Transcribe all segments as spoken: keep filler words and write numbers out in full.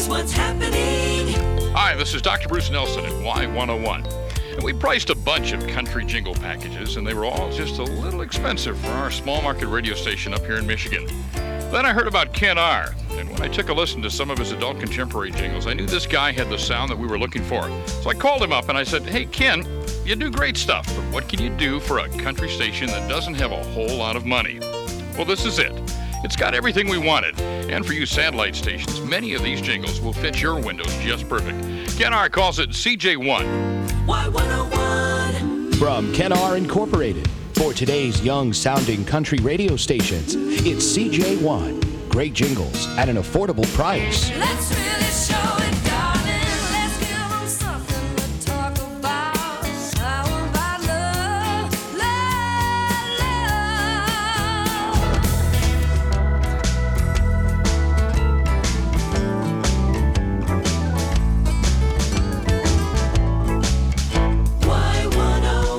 Here's what's happening. Hi, this is Doctor Bruce Nelson at Y one oh one. And we priced a bunch of country jingle packages, and they were all just a little expensive for our small market radio station up here in Michigan. Then I heard about Ken R., and when I took a listen to some of his adult contemporary jingles, I knew this guy had the sound that we were looking for. So I called him up and I said, "Hey, Ken, you do great stuff, but what can you do for a country station that doesn't have a whole lot of money?" Well, this is it. It's got everything we wanted. And for you satellite stations, many of these jingles will fit your windows just perfect. Ken R. calls it C J one. Y one oh one. From Ken R. Incorporated, for today's young-sounding country radio stations, it's C J one. Great jingles at an affordable price. Let's really show it, darling. Let's give them something to talk about. How about love, love, love. Y one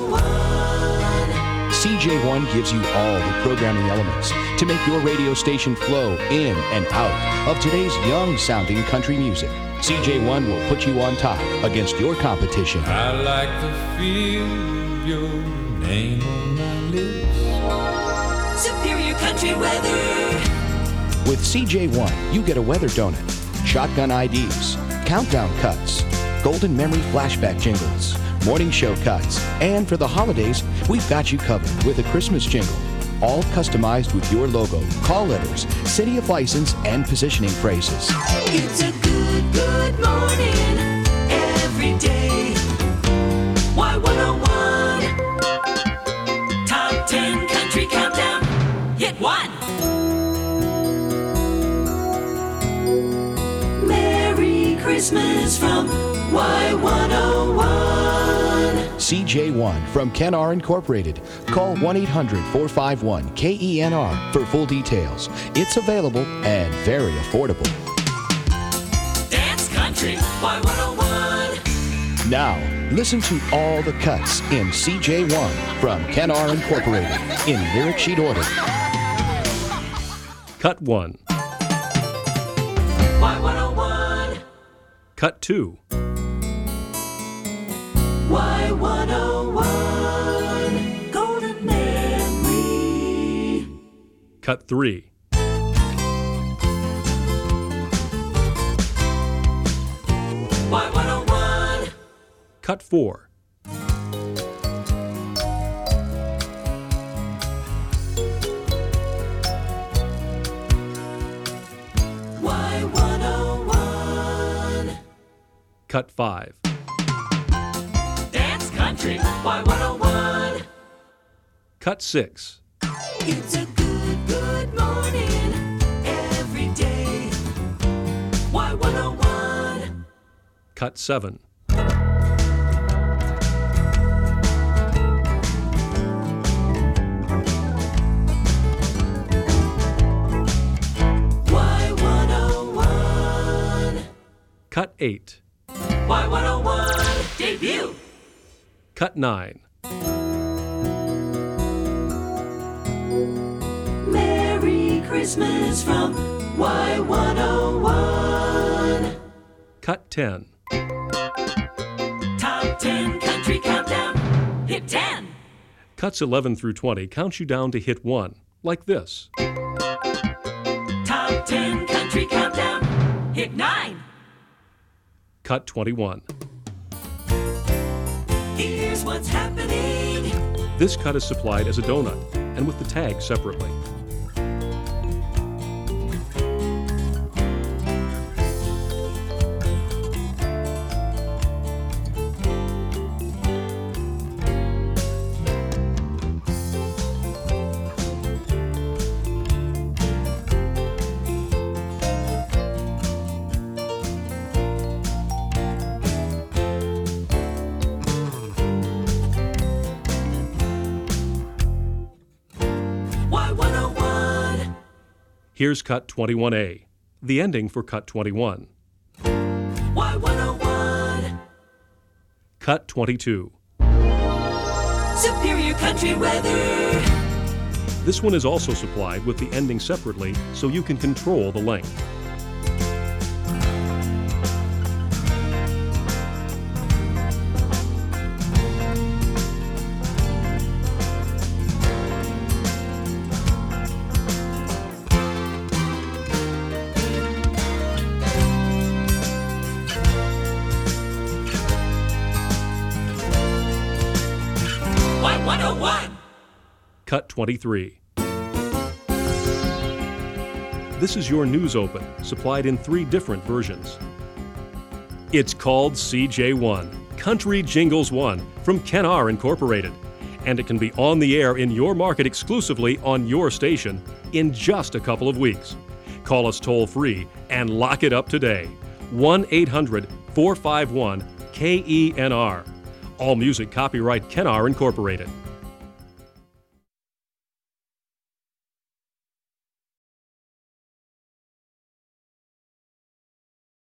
oh one. C J one gives you all the programming elements to make your radio station flow in and out of today's young-sounding country music. C J one will put you on top against your competition. I like the feel of your name on my lips. Superior country weather. With C J one, you get a weather donut, shotgun I Ds, countdown cuts, golden memory flashback jingles, morning show cuts, and for the holidays, we've got you covered with a Christmas jingle. All customized with your logo, call letters, city of license, and positioning phrases. It's a good, good morning every day. Y one oh one. Top ten country countdown. Hit one. Merry Christmas from Y one oh one. C J one from Ken R. Incorporated. Call one eight hundred four five one K E N R for full details. It's available and very affordable. Dance country, Y one oh one. Now, listen to all the cuts in C J one from Ken R. Incorporated in lyric sheet order. Cut one. Y one oh one. Cut two. Y one oh one. Golden memory. Cut three. Y one oh one. Cut four. Y one oh one. Cut five. Dance country, Y one oh one. Cut six. It's a good, good morning every day. Y one oh one. Cut seven. Y one oh one. Cut eight. Y one oh one. Debut. Cut nine. Merry Christmas from Y one oh one. Cut ten. Top ten country countdown. Hit ten. Cuts eleven through twenty count you down to hit one, like this. Top ten country countdown. Hit nine. Cut twenty-one. Here's what's happening. This cut is supplied as a donut and with the tag separately. Y one oh one. Here's cut twenty-one A, the ending for cut twenty-one. Y one oh one. Cut twenty-two. Superior country weather. This one is also supplied with the ending separately so you can control the length. cut twenty-three. This is your News Open, supplied in three different versions. It's called C J one, Country Jingles one, from Ken R. Incorporated. And it can be on the air in your market exclusively on your station in just a couple of weeks. Call us toll-free and lock it up today. one eight hundred four five one K E N R. All music copyright Ken R. Incorporated.